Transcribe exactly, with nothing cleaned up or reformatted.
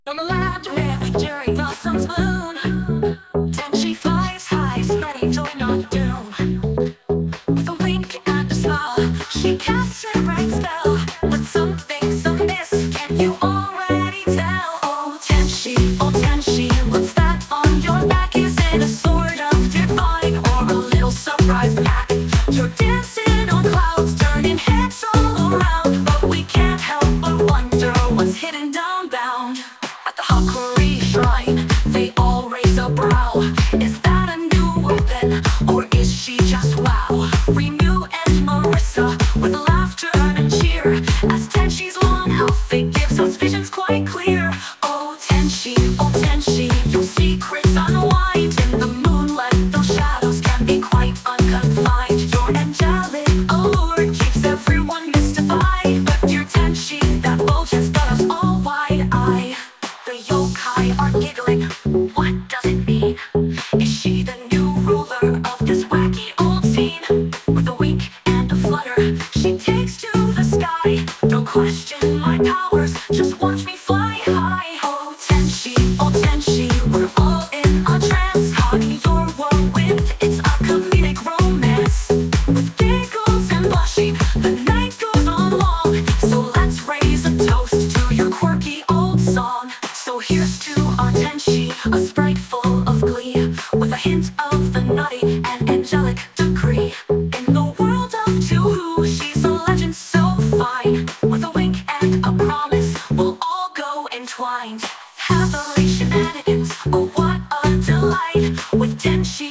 From the land where cherry blossoms bloom, then she flies high, spreading joy, not doom. With a wink and a smile, she casts her bright spell. But something's amiss, can you already tell? Oh, Tenshi, oh Tenshi, what's that on your back? Is it a sort of divine or a little surprise pack? You're dancing on clouds, turning heads all around, but we can't help but wonder what's hidden down bound. At the Hakuri shrine, they all raise a brow. Is that a new open, or is she just wow? Remu and Marissa, with laughter and cheer, as Tenshi's long outfit gives us visions quite clear. Oh Tenshi, oh Tenshi, your secrets unwind in the moonlight. Those shadows can be quite unconfined. Your angelic allure keeps everyone mystified. But dear Tenshi, that bulge has got us all wide-eyed. The yokai are giggling, what does it mean? Is she the new ruler of this wacky old scene? With a wink and a flutter, she takes to the sky. Don't question my powers, just watch me fly high. Oh Tenshi, oh Tenshi, we're all in a trance. Hugging your whirlwind, it's a comedic romance. With giggles and blushing, the night goes on long. So let's raise a toast to your quirky old song. So here's to our Tenshi, a sprite full of glee, with a hint of the naughty and angelic degree. In the world of Two-Hoo, she's a legend so fine. With a wink and a promise, we'll all go entwined. Happily shenanigans, oh what a delight. With Tenshi